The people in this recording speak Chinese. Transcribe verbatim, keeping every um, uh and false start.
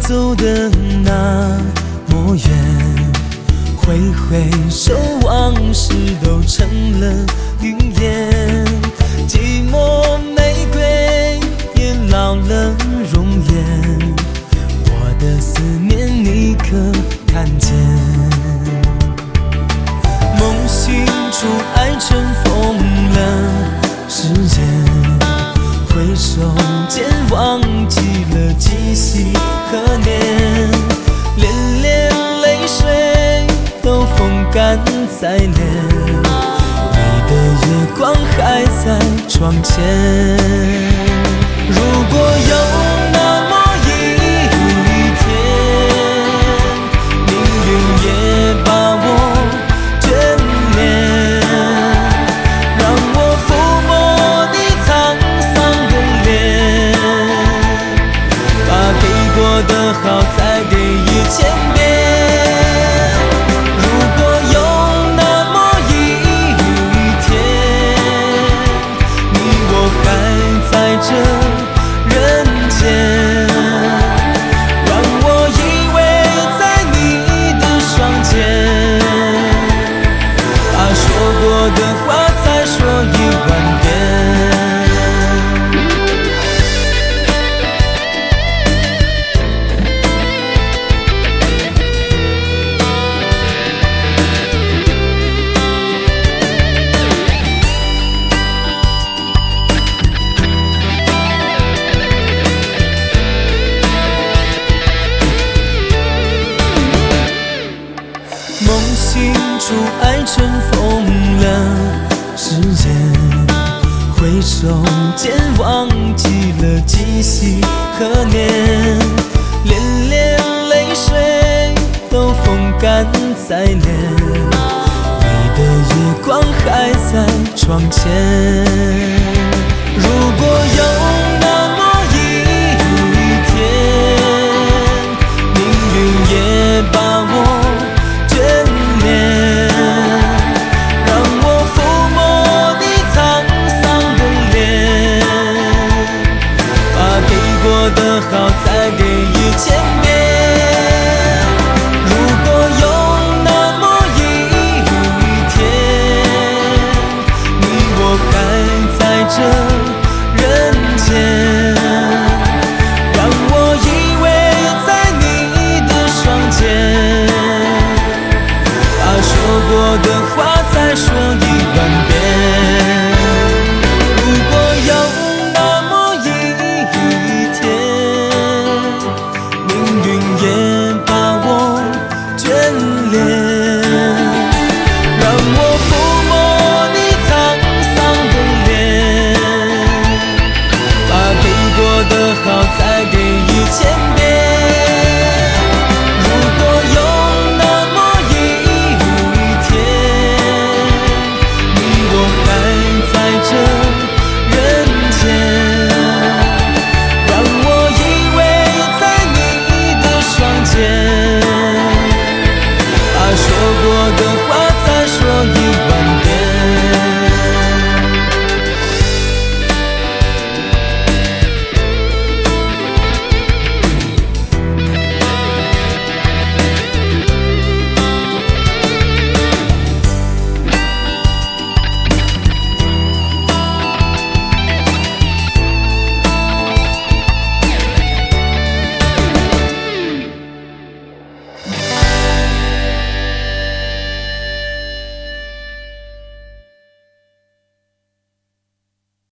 走的那么远，挥挥手，往事都成了云烟。寂寞玫瑰也老了容颜，我的思念你可看见？梦醒处，爱尘封了时间，回首间忘记了今夕何年，连连泪水都风干在脸，你的月光还在窗前。如果有那么一天，命运也把我眷恋，让我抚摸你沧桑的脸，把给过的好再给一千遍。如果有那么一天，你我还在这人间，让我依偎在你的双肩，把说过的话再说一万遍。梦醒处，爱尘封了时间，回首间忘记了今夕何年，连连泪水都风干在脸，你的月光还在窗前。如果有